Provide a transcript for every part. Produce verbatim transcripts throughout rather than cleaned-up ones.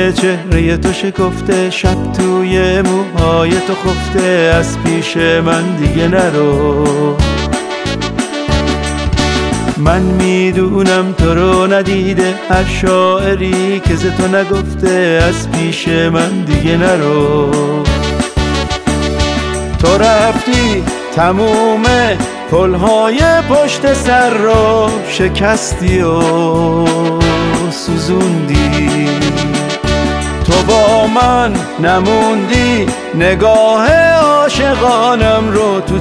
توی چهره تو شکفته، شب توی موهای تو خفته، از پیش من دیگه نرو. من میدونم تو رو ندیده هر شاعری که ز تو نگفته، از پیش من دیگه نرو. تو رفتی تموم پلهای پشت سر رو شکستی و سوزوندی. تو با من نموندی نگاه عاشقانم رو تو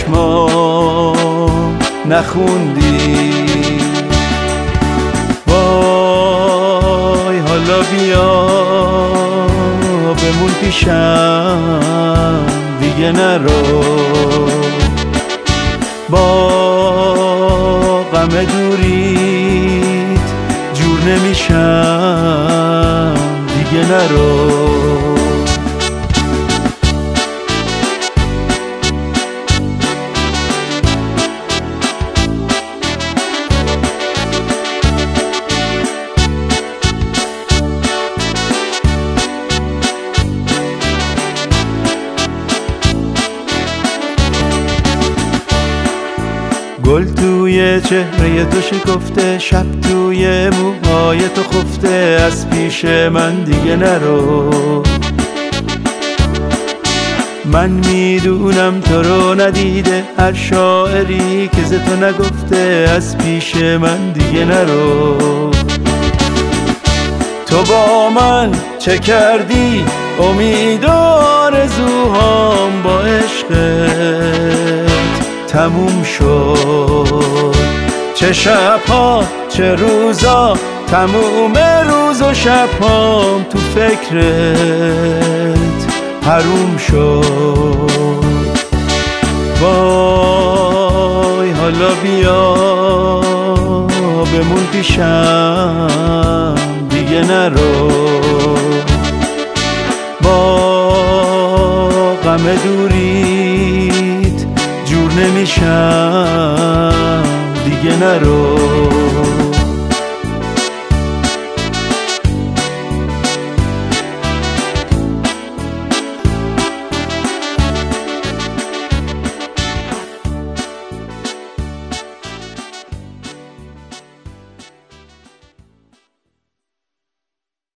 چشمام نخوندی. وای حالا بیا بمون پیشم دیگه نرو. با غم دوریت جور نمیشم دیگه نرو. گل توی چهره تو شکفته، شب توی موهای تو خفته، از پیش من دیگه نرو. من میدونم تو رو ندیده هر شاعری که ز تو نگفته، از پیش من دیگه نرو. تو با من چه کردی امید و آرزوهام با عشقت تموم شد. چه شبها چه روزا تموم روز و شبهام تو فکرت حروم شد. وای حالا بیا بمون پیشم دیگه نرو. با غم دوریت جور نمیشم دیگه نرو.